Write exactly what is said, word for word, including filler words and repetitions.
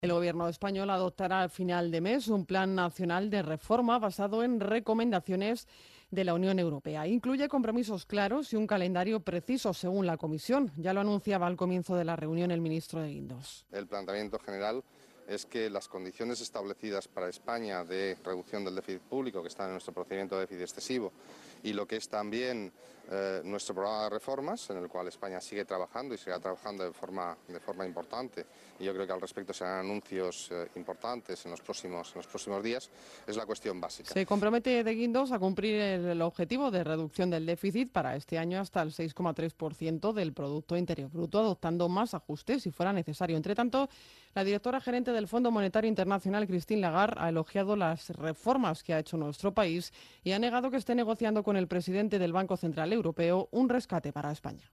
El Gobierno español adoptará al final de mes un plan nacional de reforma basado en recomendaciones de la Unión Europea. Incluye compromisos claros y un calendario preciso, según la Comisión. Ya lo anunciaba al comienzo de la reunión el ministro de Guindos. El planteamiento general es que las condiciones establecidas para España de reducción del déficit público, que está en nuestro procedimiento de déficit excesivo, y lo que es también eh, nuestro programa de reformas, en el cual España sigue trabajando y seguirá trabajando de forma, de forma importante, y yo creo que al respecto serán anuncios eh, importantes en los, próximos, en los próximos días, es la cuestión básica. Se compromete de Guindos a cumplir el objetivo de reducción del déficit para este año hasta el seis coma tres por ciento del Producto Interior Bruto, adoptando más ajustes si fuera necesario. Entre tanto, la directora gerente del Fondo Monetario Internacional, Christine Lagarde, ha elogiado las reformas que ha hecho nuestro país y ha negado que esté negociando con el presidente del Banco Central Europeo un rescate para España.